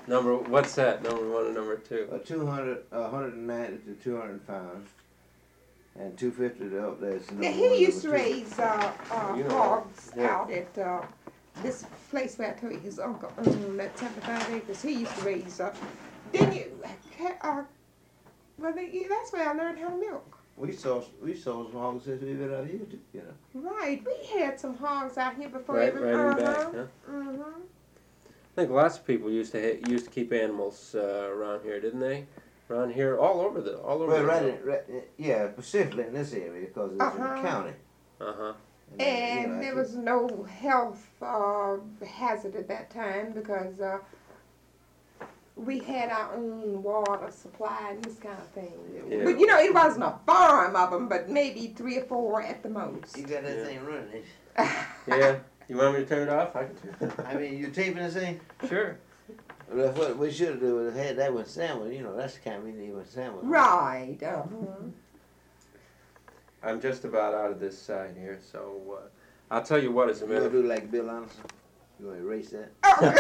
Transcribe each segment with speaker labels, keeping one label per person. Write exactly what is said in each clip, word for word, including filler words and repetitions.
Speaker 1: Number, what's that? Number one and number two?
Speaker 2: Uh, two hundred, uh, one hundred ninety to two hundred pounds. And two fifty to up there. It's number
Speaker 3: Now, he
Speaker 2: one,
Speaker 3: used to
Speaker 2: number two.
Speaker 3: raise uh, uh,
Speaker 1: You know,
Speaker 3: hogs
Speaker 1: yeah.
Speaker 3: out at uh, this place where I told you his uncle owned that seventy-five acres. He used to raise. Uh, didn't you? Uh, well, they, yeah, that's where I learned how to milk.
Speaker 2: We saw we saw some hogs since we been out here too, you know.
Speaker 3: Right, we had some hogs out here before
Speaker 1: Right,
Speaker 3: every.
Speaker 1: right in
Speaker 3: uh-huh.
Speaker 1: back, huh?
Speaker 3: Mm-hmm.
Speaker 1: I think lots of people used to ha- used to keep animals uh, around here, didn't they? Around here, all over the, all over.
Speaker 2: Well,
Speaker 1: the
Speaker 2: right, in, right, in- yeah, specifically in this area because it's in
Speaker 3: Uh-huh.
Speaker 2: the county.
Speaker 1: Uh huh.
Speaker 2: And, uh, you
Speaker 3: And
Speaker 2: know,
Speaker 3: there
Speaker 2: that's
Speaker 3: was no health uh, hazard at that time because uh, we had our own water supply and this kind of thing.
Speaker 1: Yeah.
Speaker 3: But you know, it wasn't a farm of them, but maybe three or four at the most.
Speaker 2: You got that
Speaker 1: Yeah.
Speaker 2: thing running.
Speaker 1: Yeah. You want me to turn it off? I can turn it
Speaker 2: I mean, you taping this thing?
Speaker 1: off. Sure.
Speaker 2: Well, that's what we should do is had that with sandwich. You know, that's the kind we need with sandwich.
Speaker 3: Right. Uh-huh.
Speaker 1: I'm just about out of this side here, so uh, I'll tell you what. As a
Speaker 2: You
Speaker 1: matter
Speaker 2: gonna
Speaker 1: of
Speaker 2: do like Bill Anderson? You gonna erase that?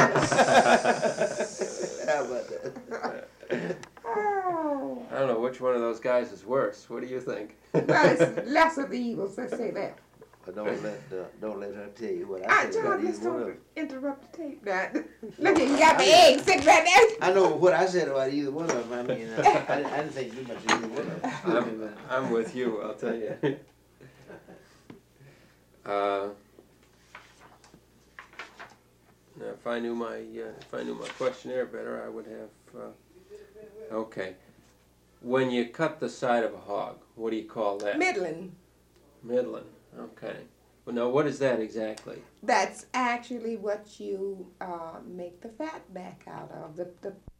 Speaker 3: Oh.
Speaker 2: How about that?
Speaker 3: Oh.
Speaker 1: I don't know which one of those guys is worse. What do you think?
Speaker 3: Well, it's less of the evils, let's say that.
Speaker 2: But don't let uh, don't let her tell you what I
Speaker 3: Ah,
Speaker 2: said
Speaker 3: John,
Speaker 2: about
Speaker 3: please
Speaker 2: either one of
Speaker 3: don't
Speaker 2: them.
Speaker 3: interrupt the tape. Now. Look, you got the egg sitting right there.
Speaker 2: I know what I said about either one of them. I mean, uh, I, didn't- I didn't think too much of either one of them.
Speaker 1: I'm, I'm with you, I'll tell you. Uh, now if I knew my uh, if I knew my questionnaire better, I would have. Uh, okay, when you cut the side of a hog, what do you call that?
Speaker 3: Midland.
Speaker 1: Midland. Okay. Well, now what is that exactly?
Speaker 3: That's actually what you uh, make the fat back out of. The, the